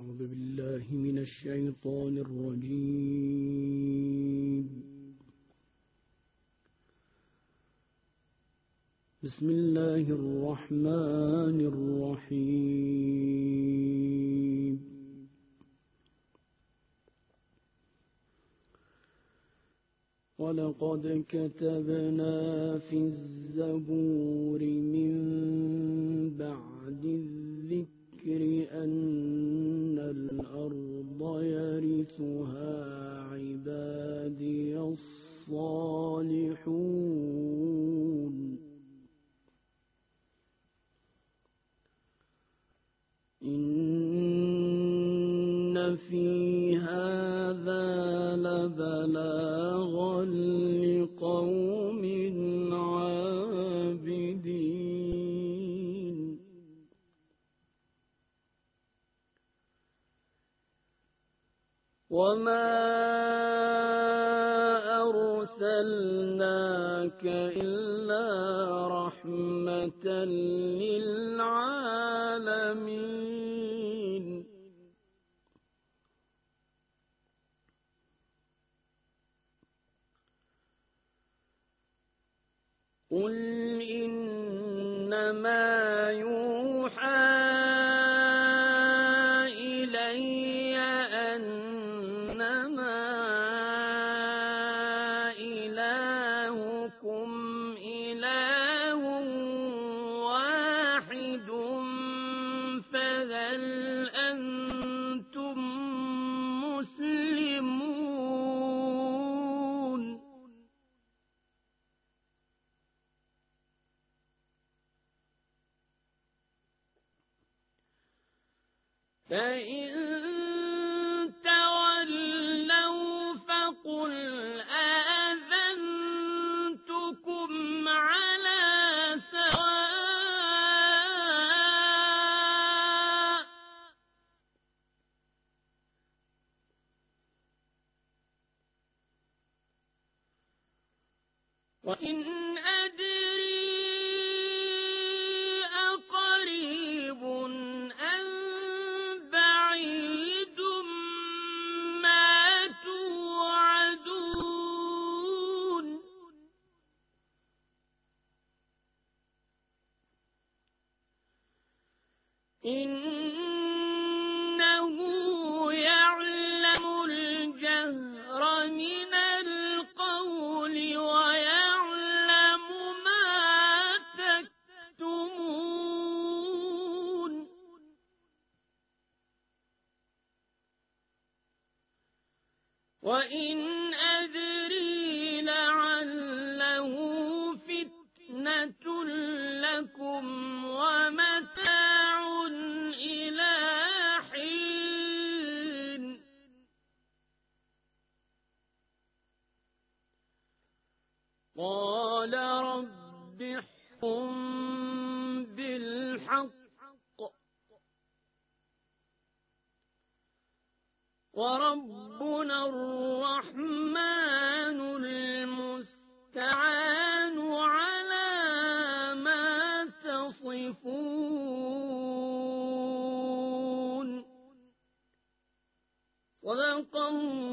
أعوذ بالله من الشيطان الرجيم. بسم الله الرحمن الرحيم. ولقد كتبنا في الزبور من بعد الذكر أن الأرض يرثها عبادي الصالحون. إن في هذا لبلاغا لقوم عابدين. وما أرسلناك إلا رحمة للعالمين. قل إنما يوحى إلي أنما إلهكم إله واحد فهل أنتم مسلمون. فإن تولوا فقل آذنتكم على سواء. وإن أدري أقريب أم بعيد ما توعدون. إنه يعلم الجهر من القول ويعلم ما تكتمون. وإن أدري لعله فتنة لكم ومتاع إلى حين. قال رب احكم بالحق وربنا الرحمن المستعان على ما تصفون. صدق الله